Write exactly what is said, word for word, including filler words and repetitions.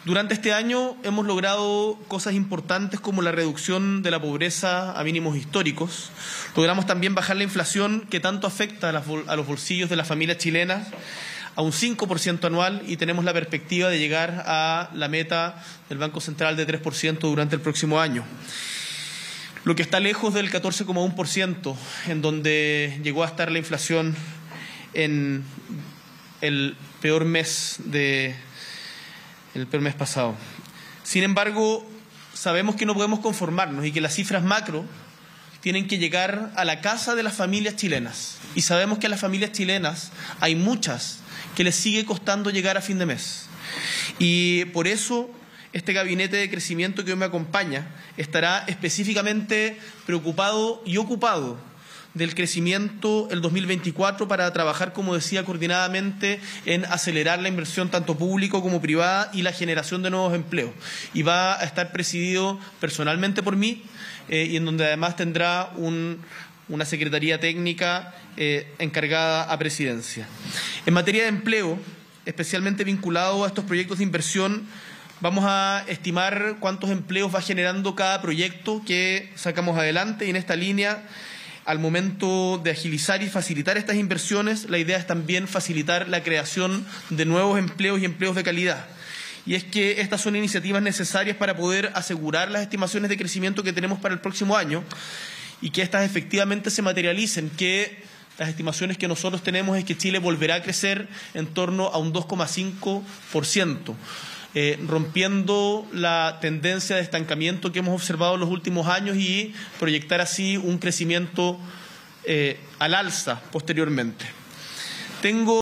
Durante este año hemos logrado cosas importantes como la reducción de la pobreza a mínimos históricos. Logramos también bajar la inflación que tanto afecta a, las, a los bolsillos de las familias chilenas a un cinco por ciento anual, y tenemos la perspectiva de llegar a la meta del Banco Central de tres por ciento durante el próximo año, lo que está lejos del catorce coma uno por ciento en donde llegó a estar la inflación en el peor mes de el peor mes pasado. Sin embargo, sabemos que no podemos conformarnos y que las cifras macro tienen que llegar a la casa de las familias chilenas. Y sabemos que a las familias chilenas hay muchas que les sigue costando llegar a fin de mes. Y por eso este gabinete de crecimiento que hoy me acompaña estará específicamente preocupado y ocupado del crecimiento el dos mil veinticuatro para trabajar, como decía, coordinadamente en acelerar la inversión tanto pública como privada y la generación de nuevos empleos. Y va a estar presidido personalmente por mí eh, y en donde además tendrá un, una secretaría técnica eh, encargada a presidencia. En materia de empleo, especialmente vinculado a estos proyectos de inversión, vamos a estimar cuántos empleos va generando cada proyecto que sacamos adelante, y en esta línea, al momento de agilizar y facilitar estas inversiones, la idea es también facilitar la creación de nuevos empleos y empleos de calidad. Y es que estas son iniciativas necesarias para poder asegurar las estimaciones de crecimiento que tenemos para el próximo año y que éstas efectivamente se materialicen, que las estimaciones que nosotros tenemos es que Chile volverá a crecer en torno a un dos coma cinco por ciento. Eh, rompiendo la tendencia de estancamiento que hemos observado en los últimos años y proyectar así un crecimiento eh, al alza posteriormente. Tengo